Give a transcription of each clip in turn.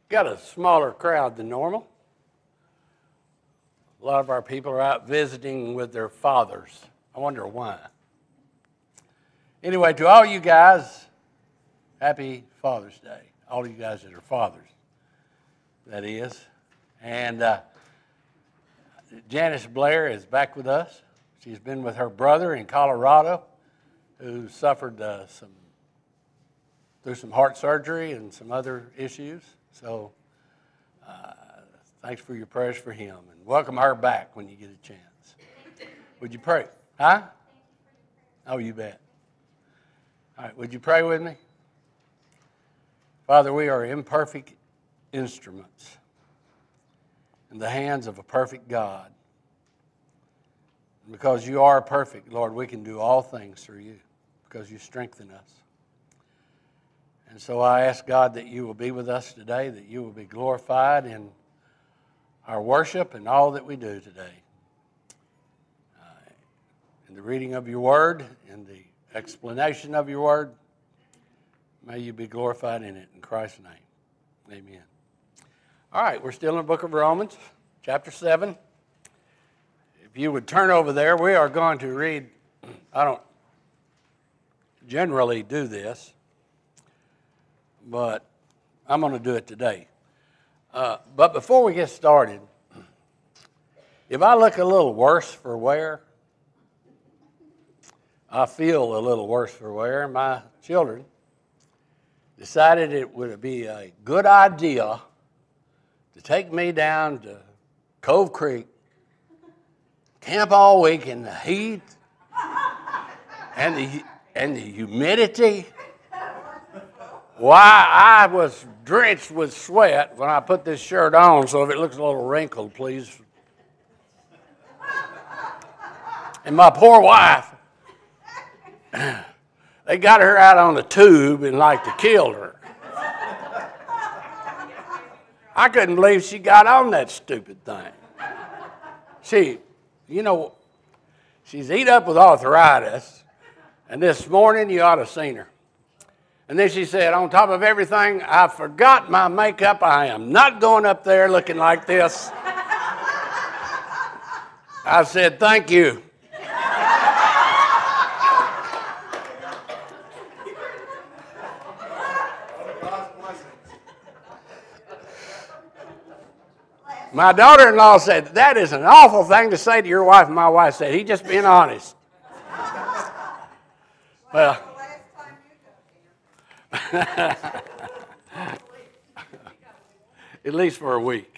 Got a smaller crowd than normal. A lot of our people are out visiting with their fathers. I wonder why. Anyway, to all you guys, happy Father's Day. All you guys that are fathers, that is. And Janice Blair is back with us. She's been with her brother in Colorado, who suffered through some heart surgery and some other issues. So thanks for your prayers for him. And welcome her back when you get a chance. Would you pray? Huh? Oh, you bet. All right, would you pray with me? Father, we are imperfect instruments in the hands of a perfect God. And because you are perfect, Lord, we can do all things through you because you strengthen us. And so I ask, God, that you will be with us today, that you will be glorified in our worship and all that we do today. In the reading of your word, in the explanation of your word, may you be glorified in it. In Christ's name, amen. All right, we're still in the book of Romans, chapter 7. If you would turn over there, we are going to read, I don't generally do this, but I'm going to do it today. But before we get started, if I look a little worse for wear, I feel a little worse for wear. My children decided it would be a good idea to take me down to Cove Creek, camp all week in the heat and the humidity. Why, I was drenched with sweat when I put this shirt on, so if it looks a little wrinkled, please. And my poor wife, they got her out on the tube and like to kill her. I couldn't believe she got on that stupid thing. She's eat up with arthritis, and this morning you ought to have seen her. And then she said, on top of everything, I forgot my makeup. I am not going up there looking like this. I said, thank you. My daughter-in-law said, that is an awful thing to say to your wife. And my wife said, he's just being honest. Well, at least for a week.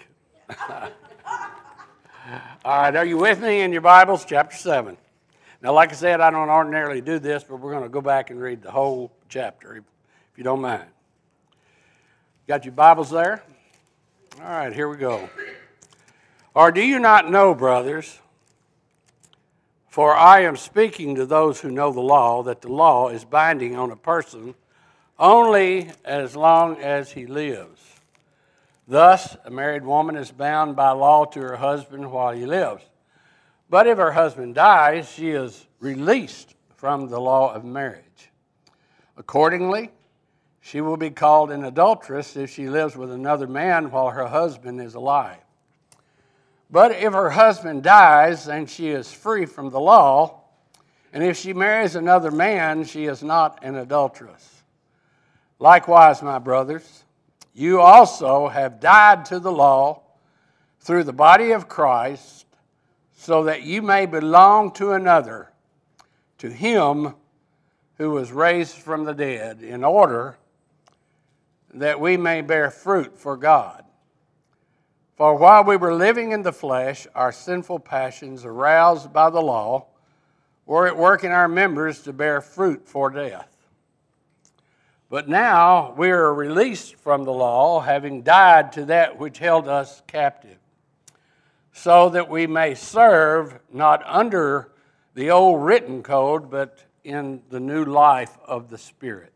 All right, are you with me in your Bibles? Chapter 7. Now, like I said, I don't ordinarily do this, but we're going to go back and read the whole chapter, if you don't mind. Got your Bibles there? All right, here we go. Or do you not know, brothers, for I am speaking to those who know the law, that the law is binding on a person only as long as he lives. Thus, a married woman is bound by law to her husband while he lives. But if her husband dies, she is released from the law of marriage. Accordingly, she will be called an adulteress if she lives with another man while her husband is alive. But if her husband dies, then she is free from the law, and if she marries another man, she is not an adulteress. Likewise, my brothers, you also have died to the law through the body of Christ, so that you may belong to another, to him who was raised from the dead, in order that we may bear fruit for God. For while we were living in the flesh, our sinful passions, aroused by the law, were at work in our members to bear fruit for death. But now we are released from the law, having died to that which held us captive, so that we may serve not under the old written code, but in the new life of the Spirit.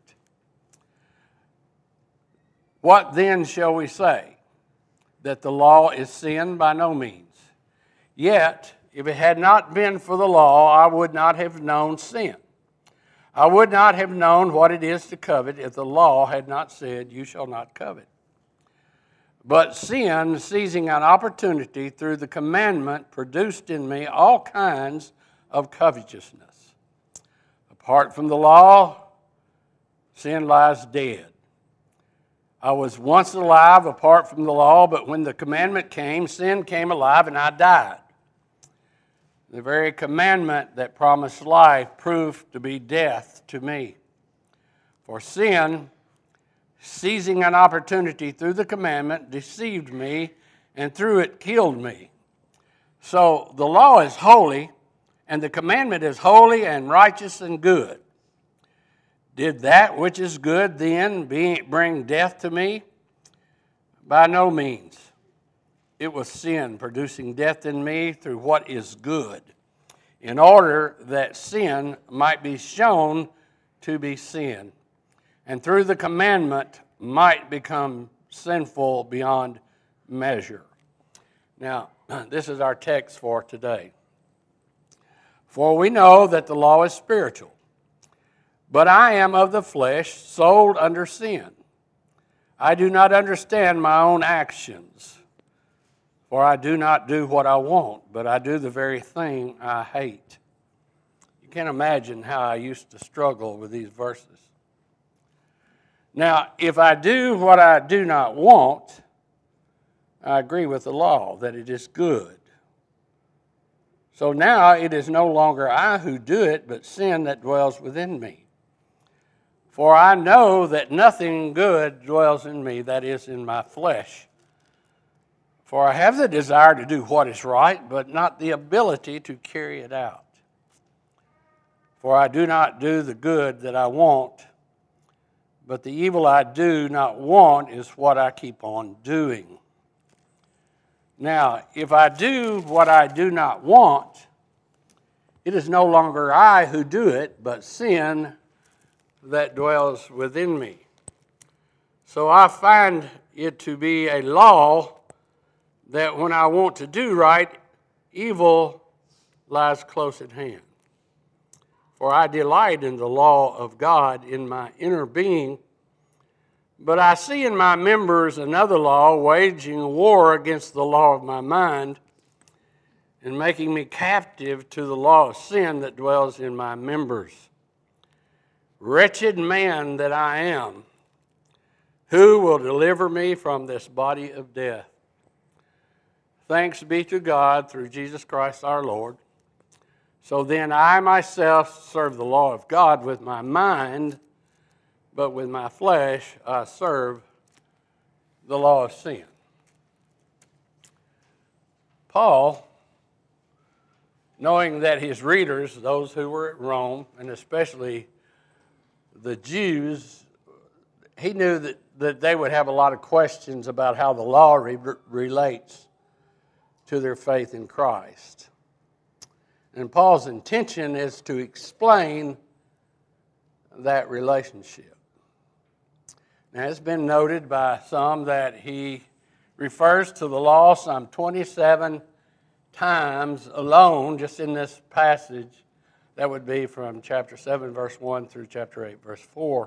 What then shall we say? That the law is sin? By no means. Yet, if it had not been for the law, I would not have known sin. I would not have known what it is to covet if the law had not said, you shall not covet. But sin, seizing an opportunity through the commandment, produced in me all kinds of covetousness. Apart from the law, sin lies dead. I was once alive apart from the law, but when the commandment came, sin came alive and I died. The very commandment that promised life proved to be death to me. For sin, seizing an opportunity through the commandment, deceived me, and through it killed me. So the law is holy, and the commandment is holy and righteous and good. Did that which is good then bring death to me? By no means. It was sin producing death in me through what is good, in order that sin might be shown to be sin, and through the commandment might become sinful beyond measure. Now, this is our text for today. For we know that the law is spiritual, but I am of the flesh, sold under sin. I do not understand my own actions, for I do not do what I want, but I do the very thing I hate. You can't imagine how I used to struggle with these verses. Now, if I do what I do not want, I agree with the law that it is good. So now it is no longer I who do it, but sin that dwells within me. For I know that nothing good dwells in me, that is, in my flesh. For I have the desire to do what is right, but not the ability to carry it out. For I do not do the good that I want, but the evil I do not want is what I keep on doing. Now, if I do what I do not want, it is no longer I who do it, but sin that dwells within me. So I find it to be a law that when I want to do right, evil lies close at hand. For I delight in the law of God in my inner being, but I see in my members another law waging war against the law of my mind and making me captive to the law of sin that dwells in my members. Wretched man that I am, who will deliver me from this body of death? Thanks be to God through Jesus Christ our Lord. So then I myself serve the law of God with my mind, but with my flesh I serve the law of sin. Paul, knowing that his readers, those who were at Rome, and especially the Jews, he knew that they would have a lot of questions about how the law relates to their faith in Christ. And Paul's intention is to explain that relationship. Now, it's been noted by some that he refers to the law some 27 times alone, just in this passage. That would be from chapter 7, verse 1 through chapter 8, verse 4.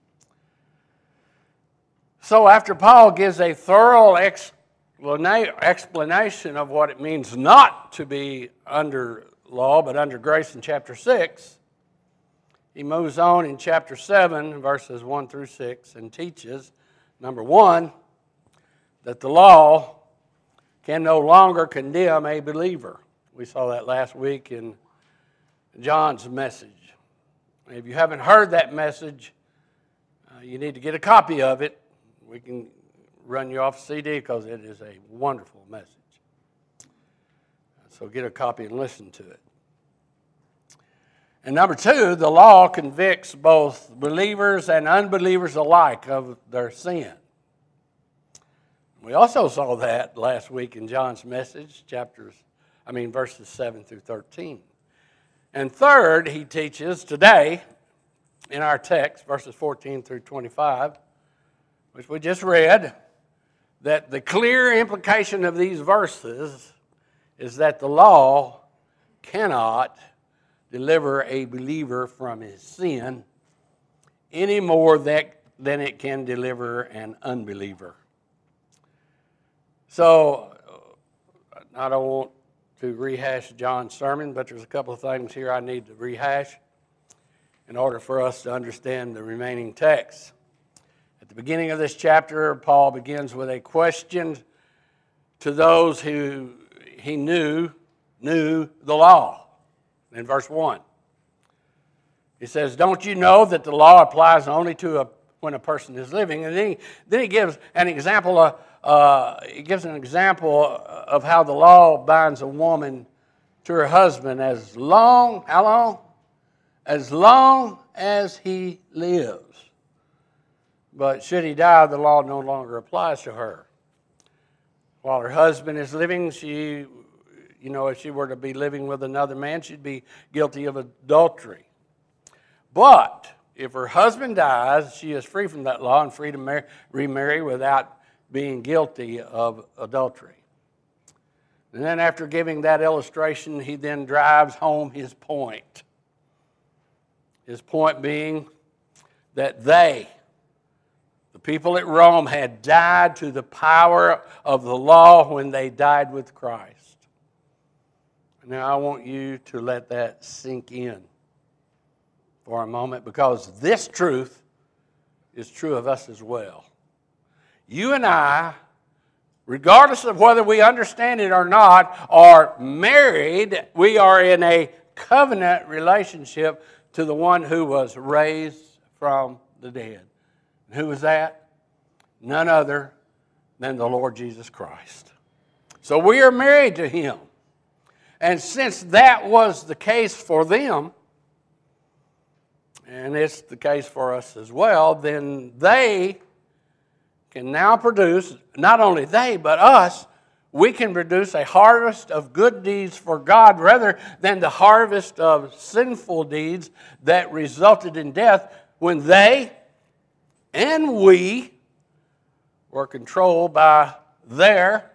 So after Paul gives a thorough explanation of what it means not to be under law, but under grace in chapter 6, he moves on in chapter 7, verses 1 through 6, and teaches, number one, that the law can no longer condemn a believer. We saw that last week in John's message. If you haven't heard that message, you need to get a copy of it. We can run you off a CD because it is a wonderful message. So get a copy and listen to it. And number two, the law convicts both believers and unbelievers alike of their sin. We also saw that last week in John's message, verses 7 through 13. And third, he teaches today in our text, verses 14 through 25, which we just read, that the clear implication of these verses is that the law cannot deliver a believer from his sin any more than it can deliver an unbeliever. So I don't want to rehash John's sermon, but there's a couple of things here I need to rehash in order for us to understand the remaining text. At the beginning of this chapter, Paul begins with a question to those who he knew the law. In verse 1, he says, "Don't you know that the law applies only to when a person is living?" And then he gives an example of how the law binds a woman to her husband as long, how long? As long as he lives. But should he die, the law no longer applies to her. While her husband is living, if she were to be living with another man, she'd be guilty of adultery. But if her husband dies, she is free from that law and free to remarry without being guilty of adultery. And then after giving that illustration, he then drives home his point. His point being that the people at Rome, had died to the power of the law when they died with Christ. Now I want you to let that sink in for a moment, because this truth is true of us as well. You and I, regardless of whether we understand it or not, are married. We are in a covenant relationship to the one who was raised from the dead. And who was that? None other than the Lord Jesus Christ. So we are married to him. And since that was the case for them, and it's the case for us as well, then they can now produce, not only they, but us, we can produce a harvest of good deeds for God rather than the harvest of sinful deeds that resulted in death when they and we were controlled by their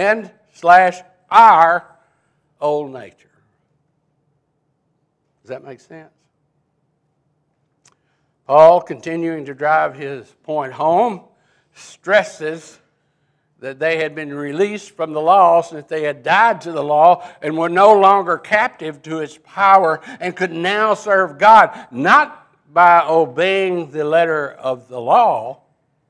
/our old nature. Does that make sense? Paul, continuing to drive his point home, stresses that they had been released from the law since they had died to the law and were no longer captive to its power and could now serve God, not by obeying the letter of the law,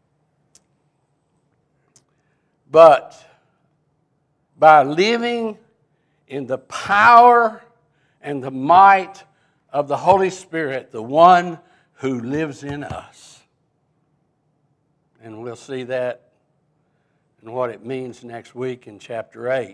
but by living in the power and the might of the Holy Spirit, the one who lives in us. And we'll see that and what it means next week in chapter 8.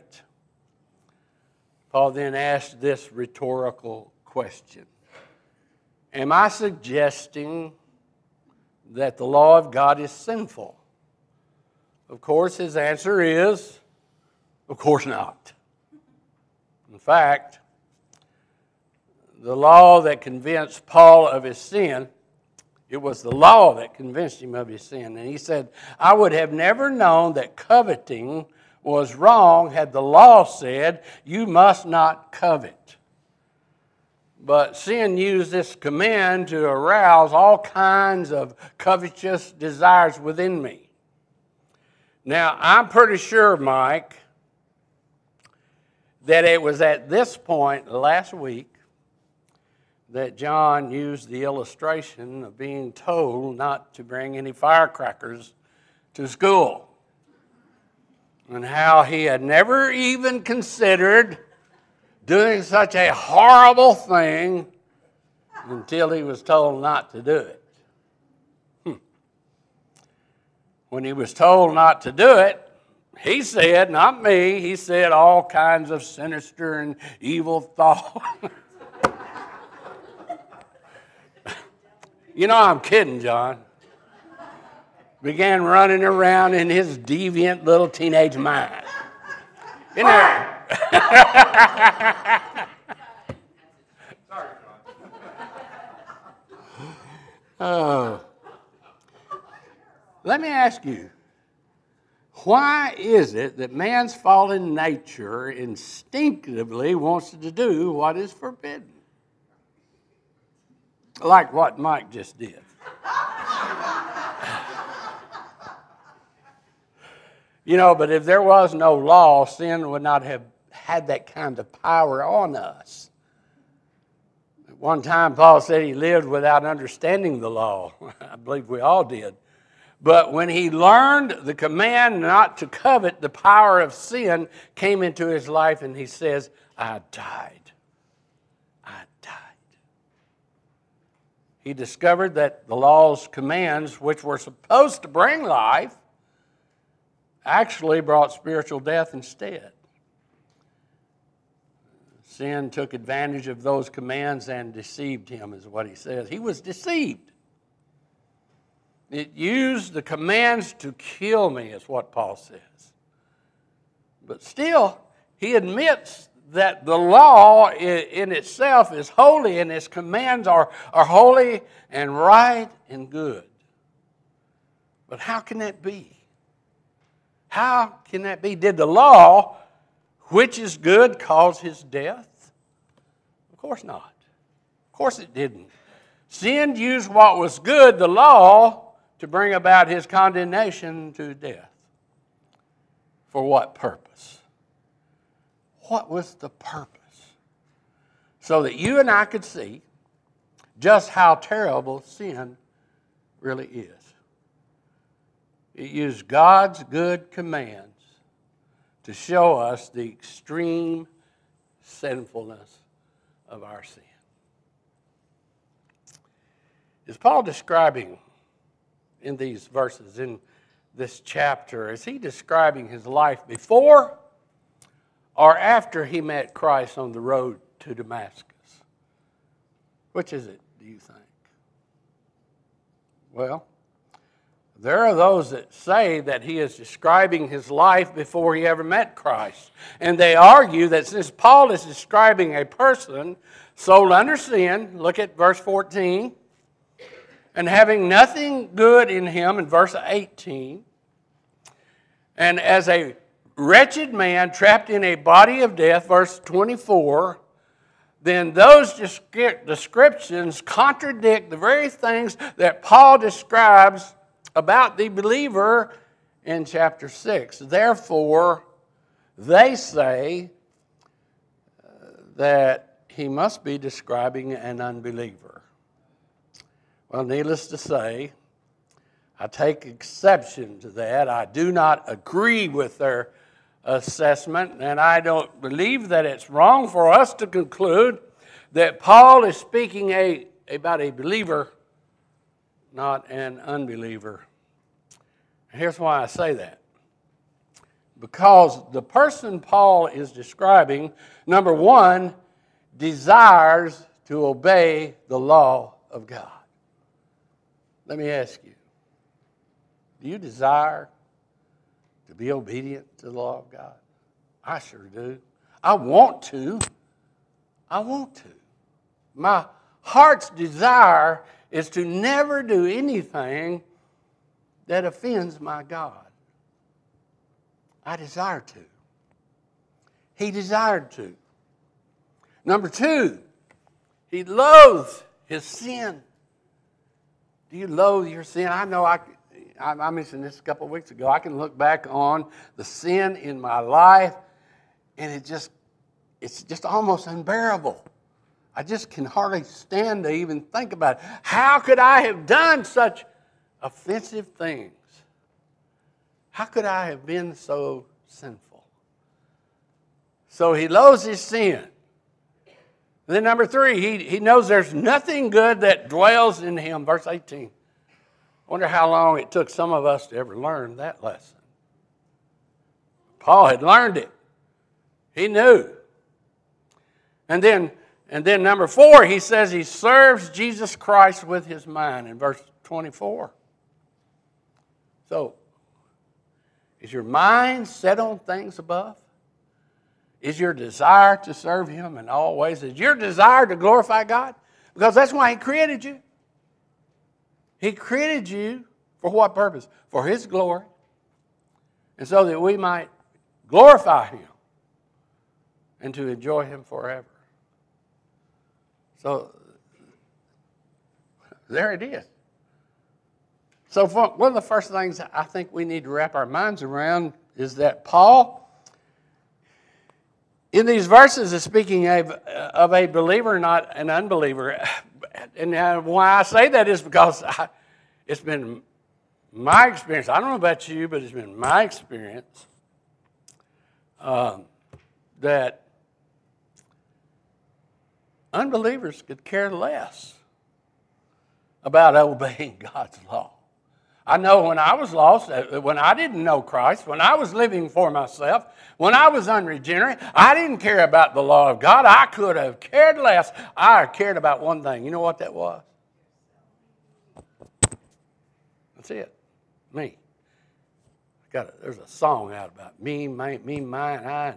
Paul then asked this rhetorical question: am I suggesting that the law of God is sinful? Of course, his answer is, of course not. In fact, the law that convinced Paul of his sin, it was the law that convinced him of his sin. And he said, I would have never known that coveting was wrong had the law said, you must not covet. But sin used this command to arouse all kinds of covetous desires within me. Now, I'm pretty sure, Mike, that it was at this point last week that John used the illustration of being told not to bring any firecrackers to school, and how he had never even considered doing such a horrible thing until he was told not to do it. When he was told not to do it, he said, not me, he said all kinds of sinister and evil thoughts. You know, I'm kidding, John. Began running around in his deviant little teenage mind. You know. Oh. Let me ask you, why is it that man's fallen nature instinctively wants to do what is forbidden? Like what Mike just did. But if there was no law, sin would not have had that kind of power on us. At one time, Paul said he lived without understanding the law. I believe we all did. But when he learned the command not to covet, the power of sin came into his life, and he says, I died. I died. He discovered that the law's commands, which were supposed to bring life, actually brought spiritual death instead. Sin took advantage of those commands and deceived him, is what he says. He was deceived. It used the commands to kill me, is what Paul says. But still, he admits that the law in itself is holy, and its commands are holy and right and good. But how can that be? How can that be? Did the law, which is good, cause his death? Of course not. Of course it didn't. Sin used what was good, the law, to bring about his condemnation to death. For what purpose? What was the purpose? So that you and I could see just how terrible sin really is. It used God's good commands to show us the extreme sinfulness of our sin. Is Paul describing in these verses, in this chapter, is he describing his life before or after he met Christ on the road to Damascus? Which is it, do you think? Well, there are those that say that he is describing his life before he ever met Christ. And they argue that since Paul is describing a person sold under sin, look at verse 14, and having nothing good in him in verse 18, and as a wretched man trapped in a body of death, verse 24, then those descriptions contradict the very things that Paul describes about the believer in chapter 6. Therefore, they say that he must be describing an unbeliever. Well, needless to say, I take exception to that. I do not agree with their assessment, and I don't believe that it's wrong for us to conclude that Paul is speaking about a believer, not an unbeliever. And here's why I say that. Because the person Paul is describing, number one, desires to obey the law of God. Let me ask you, do you desire to be obedient to the law of God? I sure do. I want to. I want to. My heart's desire is to never do anything that offends my God. I desire to. He desired to. Number two, he loathes his sin. Do you loathe your sin? I know I mentioned this a couple of weeks ago. I can look back on the sin in my life, and it's just almost unbearable. I just can hardly stand to even think about it. How could I have done such offensive things? How could I have been so sinful? So he loathes his sin. Then number three, he knows there's nothing good that dwells in him. Verse 18. I wonder how long it took some of us to ever learn that lesson. Paul had learned it. He knew. And then number four, he says he serves Jesus Christ with his mind in verse 24. So, is your mind set on things above? Is your desire to serve him in all ways? Is your desire to glorify God? Because that's why he created you. He created you for what purpose? For his glory. And so that we might glorify him and to enjoy him forever. So, there it is. So one of the first things I think we need to wrap our minds around is that Paul, in these verses, is speaking of a believer, not an unbeliever. And why I say that is because it's been my experience. I don't know about you, but it's been my experience that unbelievers could care less about obeying God's law. I know when I was lost, when I didn't know Christ, when I was living for myself, when I was unregenerate, I didn't care about the law of God. I could have cared less. I cared about one thing. You know what that was? That's it. Me. There's a song out about me, mine, I.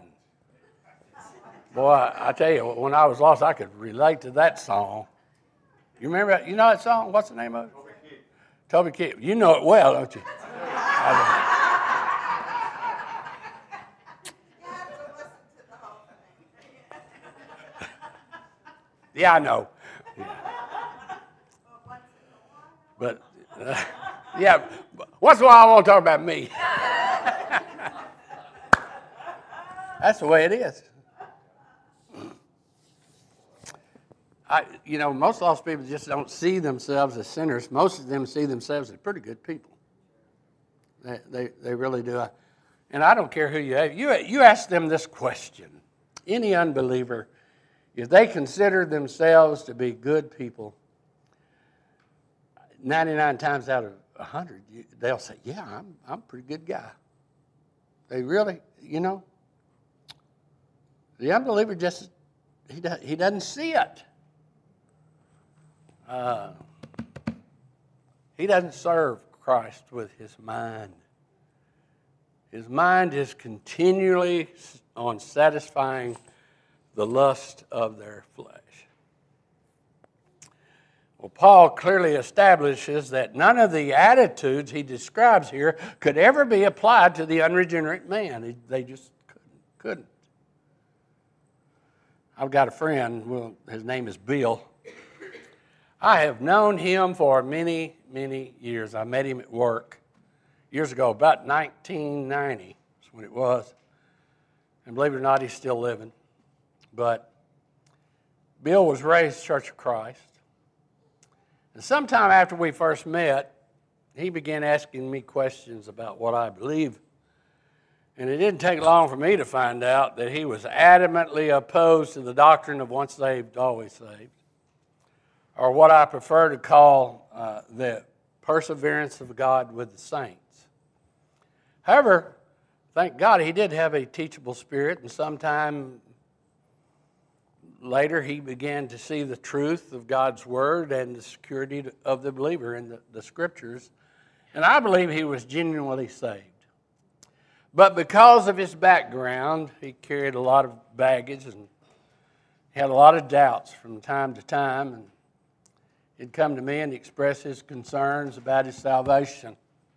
Boy, I tell you, when I was lost, I could relate to that song. You remember that? You know that song? What's the name of it? Toby Keith. You know it well, don't you? Yeah, I know. But, yeah, once in a while I want to talk about me. That's the way it is. Most lost people just don't see themselves as sinners. Most of them see themselves as pretty good people. They really do. And I don't care who you have. You ask them this question. Any unbeliever, if they consider themselves to be good people, 99 times out of 100, they'll say, yeah, I'm a pretty good guy. They really, the unbeliever just, he doesn't see it. He doesn't serve Christ with his mind. His mind is continually on satisfying the lust of their flesh. Well, Paul clearly establishes that none of the attitudes he describes here could ever be applied to the unregenerate man. They just couldn't. I've got a friend, his name is Bill. I have known him for many, many years. I met him at work years ago, about 1990 is when it was. And believe it or not, he's still living. But Bill was raised Church of Christ. And sometime after we first met, he began asking me questions about what I believe. And it didn't take long for me to find out that he was adamantly opposed to the doctrine of once saved, always saved, or what I prefer to call the perseverance of God with the saints. However, thank God he did have a teachable spirit, and sometime later he began to see the truth of God's word and the security of the believer in the scriptures, and I believe he was genuinely saved. But because of his background, he carried a lot of baggage and had a lot of doubts from time to time, and he'd come to me and express his concerns about his salvation.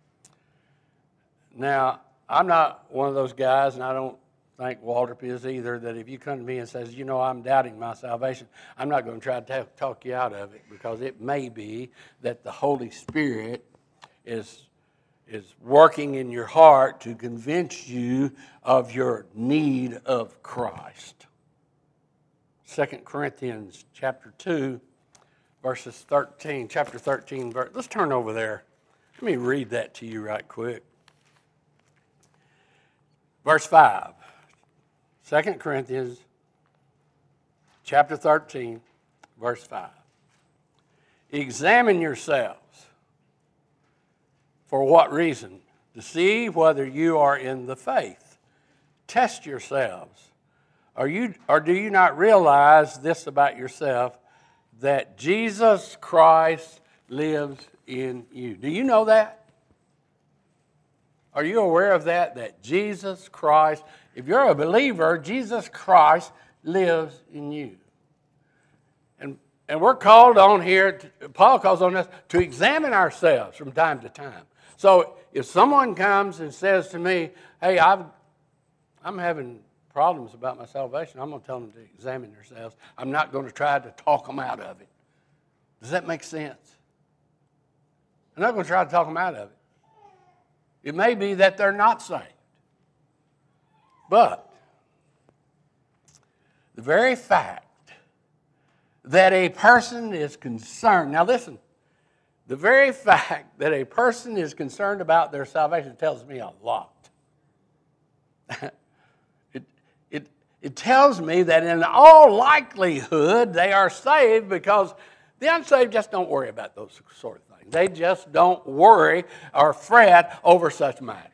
Now, I'm not one of those guys, and I don't think Walter is either, that if you come to me and says, I'm doubting my salvation, I'm not going to try to talk you out of it, because it may be that the Holy Spirit is working in your heart to convince you of your need of Christ. 2 Corinthians chapter 2, verses 13, chapter 13, let's turn over there. Let me read that to you right quick. Verse 5, 2 Corinthians chapter 13, verse 5. Examine yourselves. For what reason? To see whether you are in the faith. Test yourselves. Or do you not realize this about yourself, that Jesus Christ lives in you? Do you know that? Are you aware of that? That Jesus Christ, if you're a believer, Jesus Christ lives in you. And we're called on here, Paul calls on us to examine ourselves from time to time. So if someone comes and says to me, hey, I'm having problems about my salvation, I'm going to tell them to examine themselves. I'm not going to try to talk them out of it. Does that make sense? I'm not going to try to talk them out of it. It may be that they're not saved. But the very fact that a person is concerned, now listen, the very fact that a person is concerned about their salvation tells me a lot. It tells me that in all likelihood they are saved, because the unsaved just don't worry about those sort of things. They just don't worry or fret over such matters.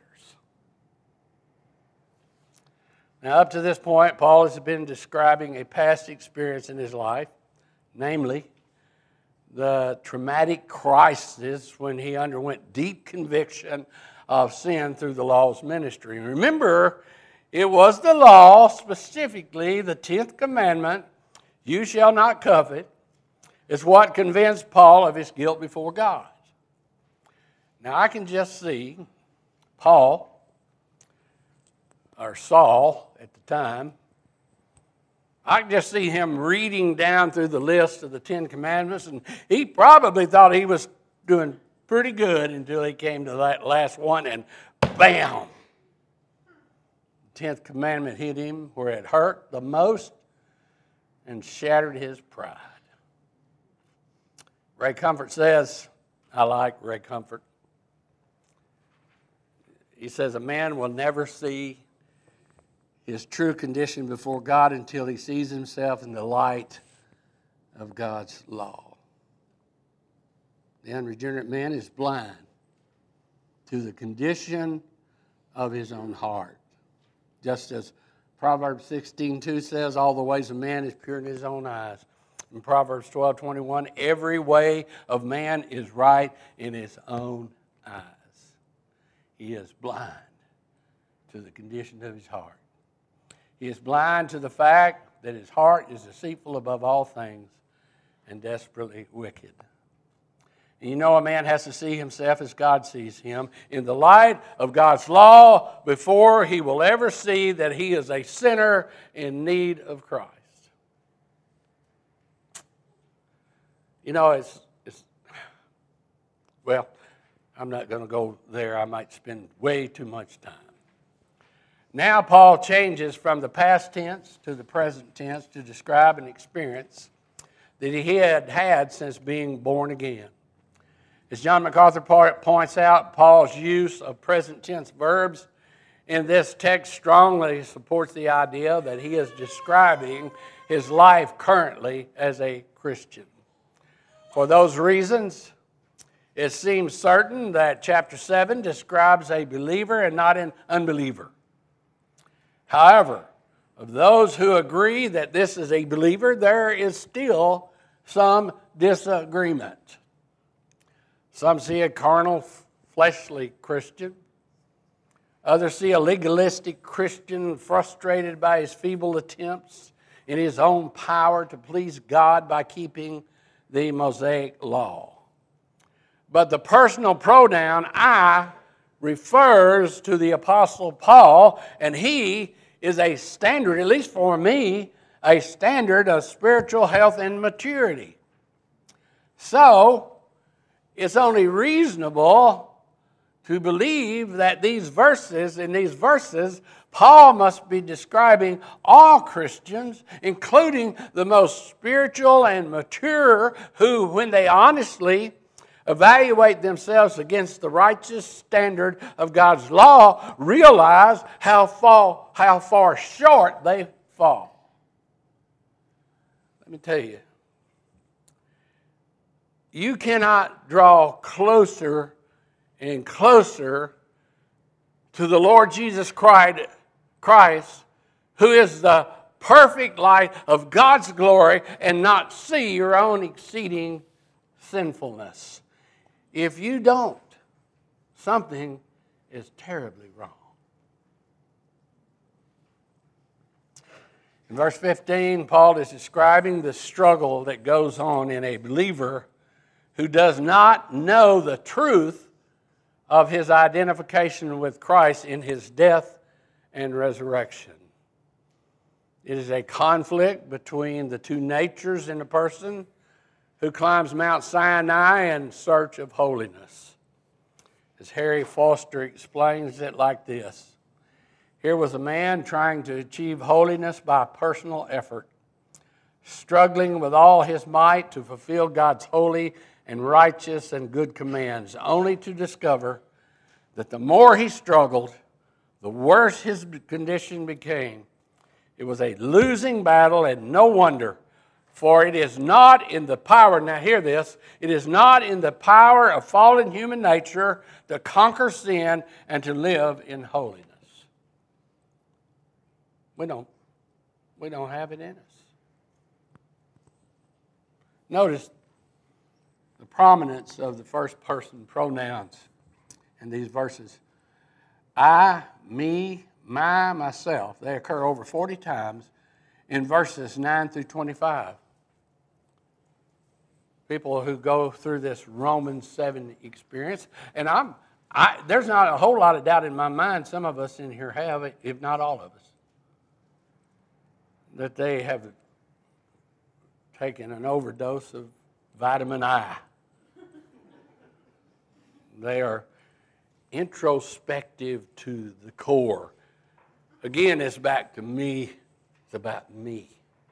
Now, up to this point, Paul has been describing a past experience in his life, namely the traumatic crisis when he underwent deep conviction of sin through the law's ministry. And remember, it was the law, specifically the 10th commandment, you shall not covet, is what convinced Paul of his guilt before God. Now, I can just see Paul, or Saul at the time, I can just see him reading down through the list of the 10 commandments, and he probably thought he was doing pretty good until he came to that last one, and bam! The 10th commandment hit him where it hurt the most and shattered his pride. Ray Comfort says, I like Ray Comfort, he says, a man will never see his true condition before God until he sees himself in the light of God's law. The unregenerate man is blind to the condition of his own heart. Just as Proverbs 16:2 says, all the ways of man is pure in his own eyes. In Proverbs 12:21, every way of man is right in his own eyes. He is blind to the condition of his heart. He is blind to the fact that his heart is deceitful above all things and desperately wicked. And you know, a man has to see himself as God sees him, in the light of God's law, before he will ever see that he is a sinner in need of Christ. You know, well, I'm not going to go there. I might spend way too much time. Now Paul changes from the past tense to the present tense to describe an experience that he had had since being born again. As John MacArthur points out, Paul's use of present tense verbs in this text strongly supports the idea that he is describing his life currently as a Christian. For those reasons, it seems certain that chapter 7 describes a believer and not an unbeliever. However, of those who agree that this is a believer, there is still some disagreement. Some see a carnal, fleshly Christian. Others see a legalistic Christian frustrated by his feeble attempts in his own power to please God by keeping the Mosaic law. But the personal pronoun I refers to the Apostle Paul, and he is a standard, at least for me, a standard of spiritual health and maturity. So, it's only reasonable to believe that in these verses, Paul must be describing all Christians, including the most spiritual and mature, who, when they honestly evaluate themselves against the righteous standard of God's law, realize how far short they fall. Let me tell you, you cannot draw closer and closer to the Lord Jesus Christ, who is the perfect light of God's glory, and not see your own exceeding sinfulness. If you don't, something is terribly wrong. In verse 15, Paul is describing the struggle that goes on in a believer who does not know the truth of his identification with Christ in his death and resurrection. It is a conflict between the two natures in a person who climbs Mount Sinai in search of holiness. As Harry Foster explains it like this: Here was a man trying to achieve holiness by personal effort, struggling with all his might to fulfill God's holy and righteous and good commands, only to discover that the more he struggled, the worse his condition became. It was a losing battle, and no wonder, for it is not in the power, now hear this, it is not in the power of fallen human nature to conquer sin and to live in holiness. We don't have it in us. Notice the prominence of the first person pronouns in these verses. I, me, my, myself. They occur over 40 times in verses 9 through 25. People who go through this Romans 7 experience, and there's not a whole lot of doubt in my mind, some of us in here have, if not all of us, that they have taken an overdose of vitamin I. They are introspective to the core. Again, it's back to me. It's about me.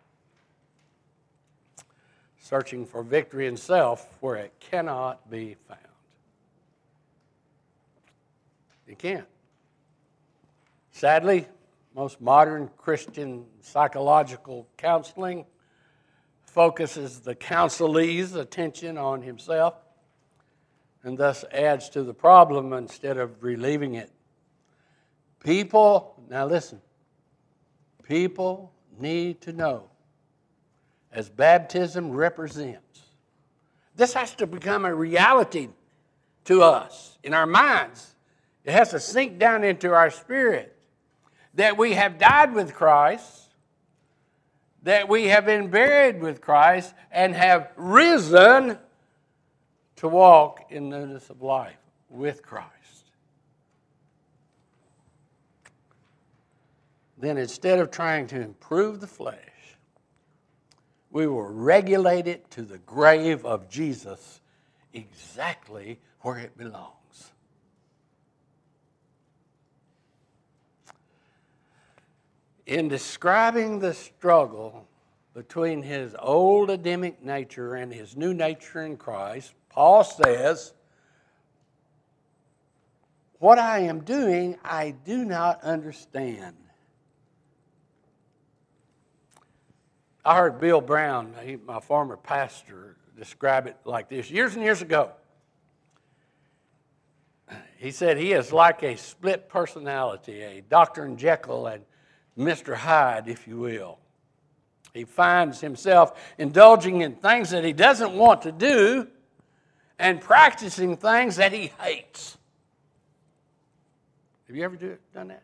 Searching for victory in self where it cannot be found. You can't. Sadly, most modern Christian psychological counseling focuses the counselee's attention on himself and thus adds to the problem instead of relieving it. People, now listen, people need to know, as baptism represents, this has to become a reality to us in our minds. It has to sink down into our spirit that we have died with Christ, that we have been buried with Christ, and have risen to walk in newness of life with Christ. Then instead of trying to improve the flesh, we will regulate it to the grave of Jesus, exactly where it belongs. In describing the struggle between his old Adamic nature and his new nature in Christ, Paul says, what I am doing, I do not understand. I heard Bill Brown, my former pastor, describe it like this years and years ago. He said he is like a split personality, a Dr. Jekyll and Mr. Hyde, if you will. He finds himself indulging in things that he doesn't want to do and practicing things that he hates. Have you ever done that?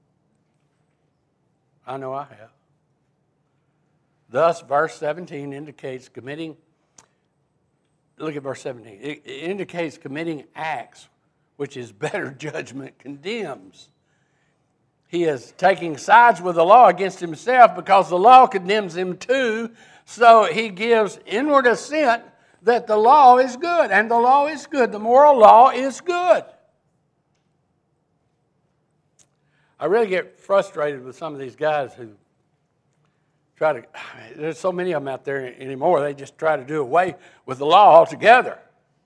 I know I have. Thus, verse 17 indicates committing, look at verse 17. It indicates committing acts which his better judgment condemns. He is taking sides with the law against himself because the law condemns him too. So he gives inward assent that the law is good. And the law is good. The moral law is good. I really get frustrated with some of these guys who try to, there's so many of them out there anymore, they just try to do away with the law altogether.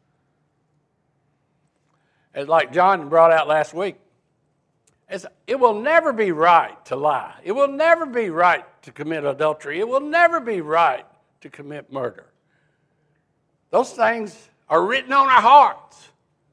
It's like John brought out last week. It will never be right to lie. It will never be right to commit adultery. It will never be right to commit murder. Those things are written on our hearts.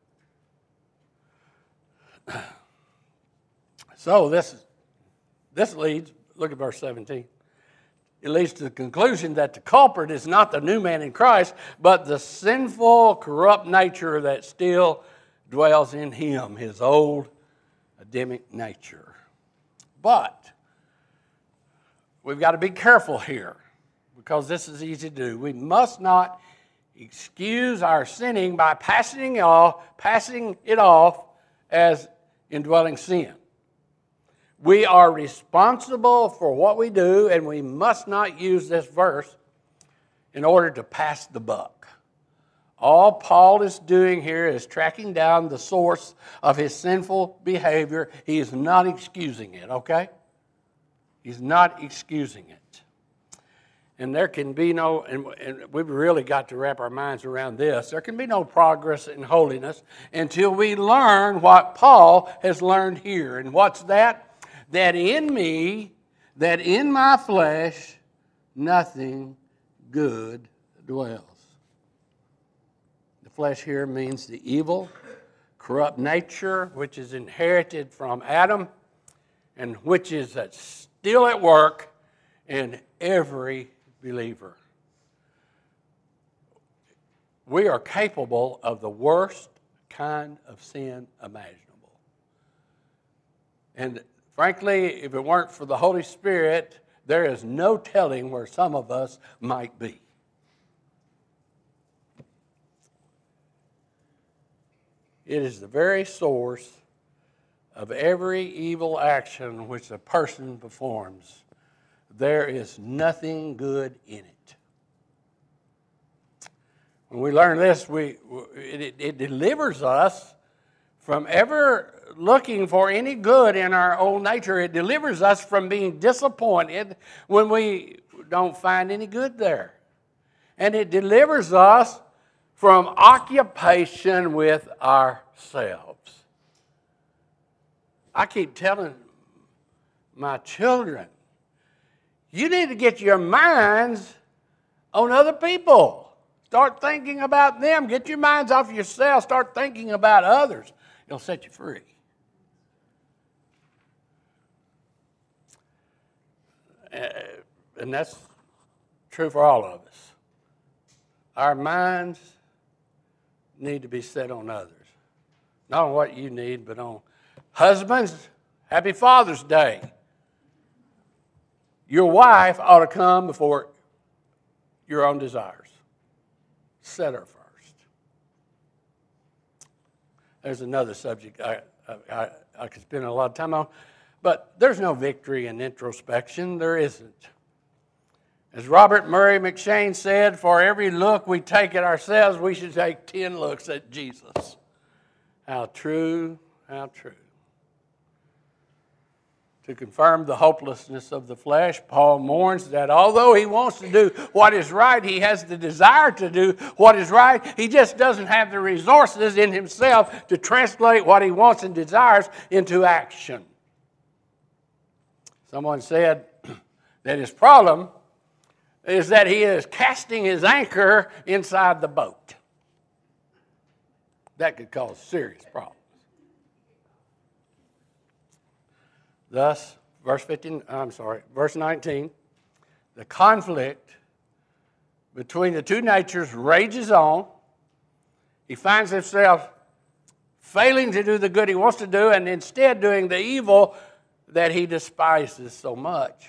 So this leads, look at verse 17. It leads to the conclusion that the culprit is not the new man in Christ, but the sinful, corrupt nature that still dwells in him, his old Adamic nature. But we've got to be careful here because this is easy to do. We must not excuse our sinning by passing it off as indwelling sin. We are responsible for what we do, and we must not use this verse in order to pass the buck. All Paul is doing here is tracking down the source of his sinful behavior. He is not excusing it, okay? He's not excusing it. And there can be no, and we've really got to wrap our minds around this, there can be no progress in holiness until we learn what Paul has learned here. And what's that? That in me, that in my flesh, nothing good dwells. The flesh here means the evil, corrupt nature, which is inherited from Adam, and which is still at work in every believer. We are capable of the worst kind of sin imaginable. And frankly, if it weren't for the Holy Spirit, there is no telling where some of us might be. It is the very source of every evil action which a person performs. There is nothing good in it. When we learn this, it delivers us from ever looking for any good in our own nature. It delivers us from being disappointed when we don't find any good there. And it delivers us from occupation with ourselves. I keep telling my children, you need to get your minds on other people. Start thinking about them. Get your minds off yourself. Start thinking about others. It'll set you free. And that's true for all of us. Our minds need to be set on others. Not on what you need, but on husbands. Happy Father's Day. Your wife ought to come before your own desires. Set her first. There's another subject I could spend a lot of time on, but there's no victory in introspection. There isn't. As Robert Murray McCheyne said, for every look we take at ourselves, we should take 10 looks at Jesus. How true, how true. To confirm the hopelessness of the flesh, Paul mourns that although he wants to do what is right, he has the desire to do what is right, he just doesn't have the resources in himself to translate what he wants and desires into action. Someone said that his problem is that he is casting his anchor inside the boat. That could cause serious problems. Thus, verse 19, the conflict between the two natures rages on. He finds himself failing to do the good he wants to do and instead doing the evil that he despises so much.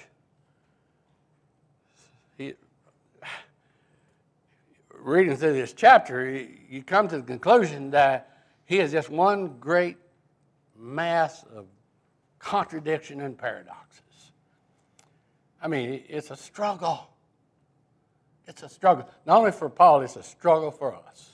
Reading through this chapter, you come to the conclusion that he is just one great mass of contradiction and paradoxes. I mean, it's a struggle. It's a struggle. Not only for Paul, it's a struggle for us.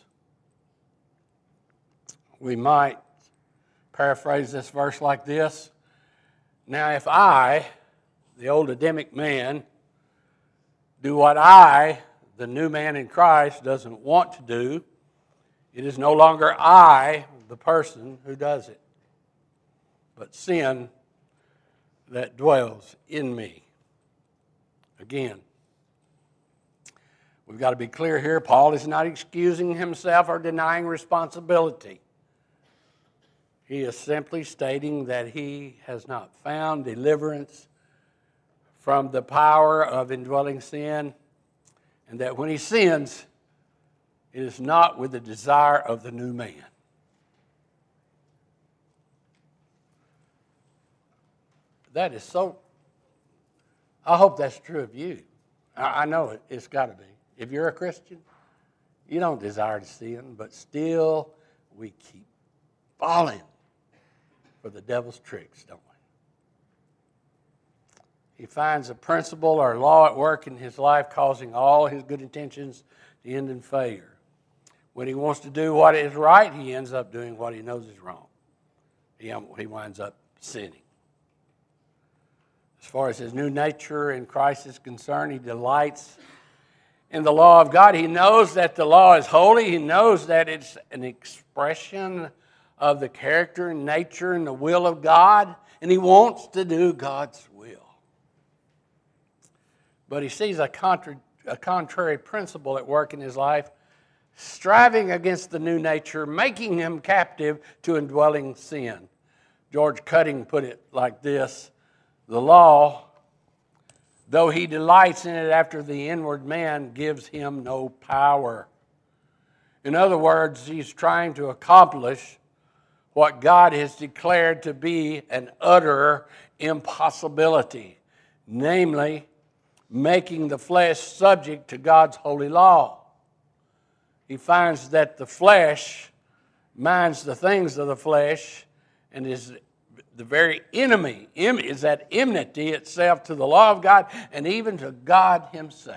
We might paraphrase this verse like this. Now, if I, the old Adamic man, do what I, the new man in Christ, doesn't want to do, it is no longer I, the person, who does it, but sin that dwells in me. Again, we've got to be clear here. Paul is not excusing himself or denying responsibility. He is simply stating that he has not found deliverance from the power of indwelling sin, and that when he sins, it is not with the desire of the new man. That is so, I hope that's true of you. I know it's got to be. If you're a Christian, you don't desire to sin, but still we keep falling for the devil's tricks, don't we? He finds a principle or law at work in his life causing all his good intentions to end in failure. when he wants to do what is right, he ends up doing what he knows is wrong. He winds up sinning. As far as his new nature in Christ is concerned, he delights in the law of God. He knows that the law is holy. He knows that it's an expression of the character and nature and the will of God, and he wants to do God's will. But he sees a contrary principle at work in his life, striving against the new nature, making him captive to indwelling sin. George Cutting put it like this: the law, though he delights in it after the inward man, gives him no power. In other words, he's trying to accomplish what God has declared to be an utter impossibility, namely, making the flesh subject to God's holy law. He finds that the flesh minds the things of the flesh and is the very enemy, is at enmity itself to the law of God and even to God himself.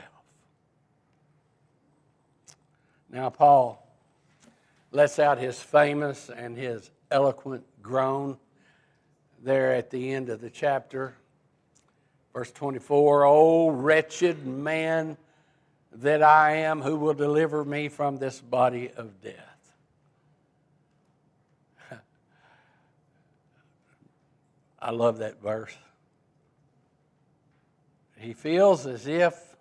Now Paul lets out his famous and his eloquent groan there at the end of the chapter. Verse 24, "O wretched man that I am, who will deliver me from this body of death?" I love that verse. He feels as if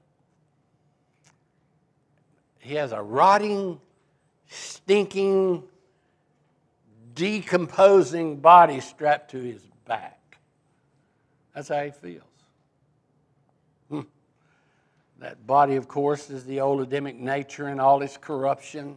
he has a rotting, stinking, decomposing body strapped to his back. That's how he feels. That body, of course, is the old Adamic nature and all its corruption.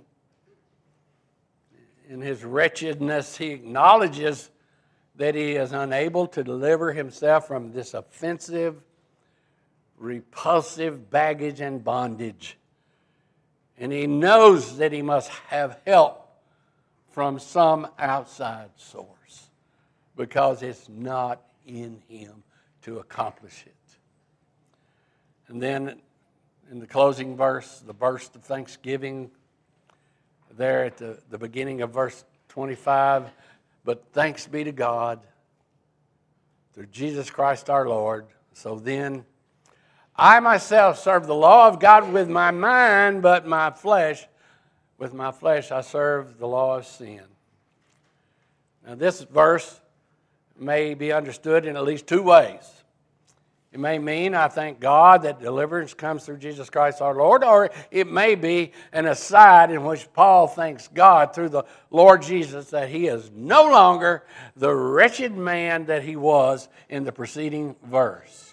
In his wretchedness, he acknowledges that he is unable to deliver himself from this offensive, repulsive baggage and bondage. And he knows that he must have help from some outside source because it's not in him to accomplish it. And then in the closing verse, the burst of thanksgiving there at the beginning of verse 25, "But thanks be to God through Jesus Christ our Lord. So then, I myself serve the law of God with my mind, but with my flesh I serve the law of sin." Now this verse may be understood in at least two ways. It may mean, I thank God that deliverance comes through Jesus Christ our Lord, or it may be an aside in which Paul thanks God through the Lord Jesus that he is no longer the wretched man that he was in the preceding verse.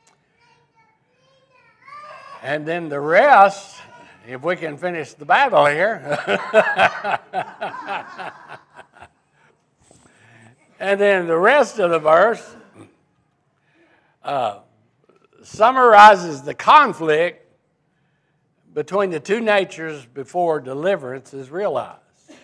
And then the rest, if we can finish the battle here. And then the rest of the verse summarizes the conflict between the two natures before deliverance is realized.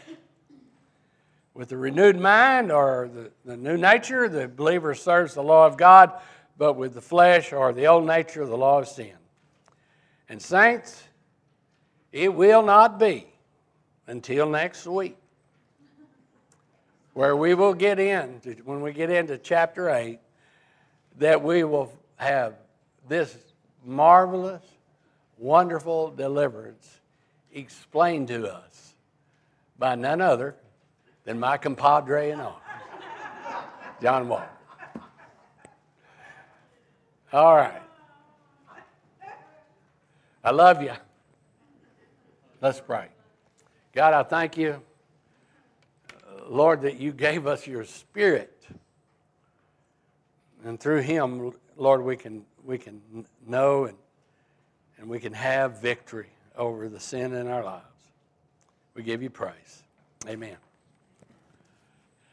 With the renewed mind or the new nature, the believer serves the law of God, but with the flesh or the old nature, the law of sin. And saints, it will not be until next week where we will get into, when we get into chapter 8, that we will have this marvelous, wonderful deliverance explained to us by none other than my compadre in arms, John Walker. All right. I love you. Let's pray. God, I thank you, Lord, that you gave us your Spirit. And through him, Lord, we can know and we can have victory over the sin in our lives. We give you praise. Amen.